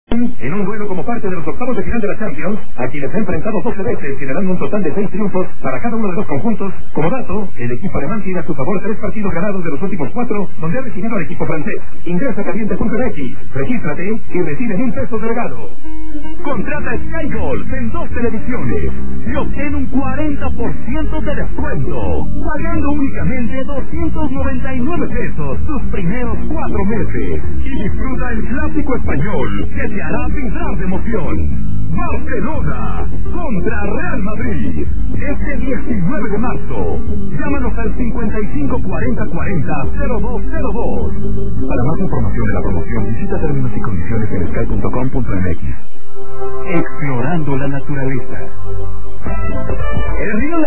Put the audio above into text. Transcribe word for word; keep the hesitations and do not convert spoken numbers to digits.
En un duelo como parte de los octavos de final de la Champions, a quienes ha enfrentado doce veces, generando un total de seis triunfos para cada uno de los conjuntos. Como dato, el equipo alemán tiene a su favor tres partidos ganados de los últimos cuatro, donde ha recibido al equipo francés. Ingresa a caliente punto m x, regístrate y recibe mil pesos de regalo. Contrata Sky Gold en dos televisiones y obtén un cuarenta por ciento de descuento, pagando únicamente doscientos noventa y nueve pesos sus primeros cuatro meses. Y disfruta el clásico español que te hará vibrar de emoción. Barcelona contra Real Madrid, este diecinueve de marzo. Llámanos al cincuenta y cinco cuarenta cuarenta cero dos cero dos. Para más información de la promoción, visita términos y condiciones en sky punto com punto m x. Explorando la naturaleza. El río